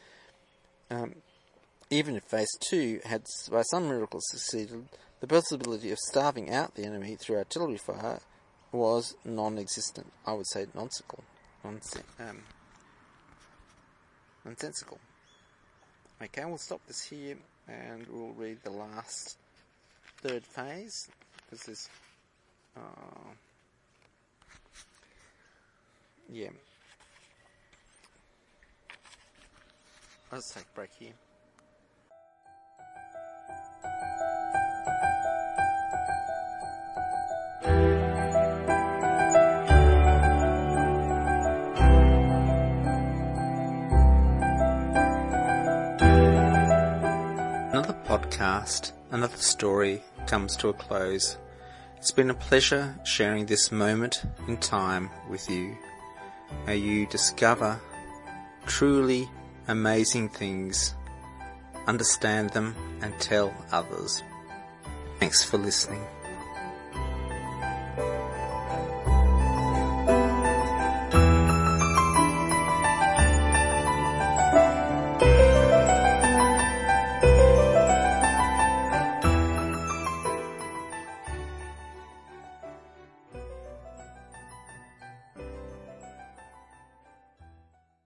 Even if Phase 2 had by some miracle succeeded, the possibility of starving out the enemy through artillery fire was non-existent. I would say nonsensical. Nonsensical. Okay, we'll stop this here and we'll read the last 3rd phase, because there's I'll just take a break here. Another podcast, another story comes to a close. It's been a pleasure sharing this moment in time with you. May you discover truly amazing things, understand them and tell others. Thanks for listening.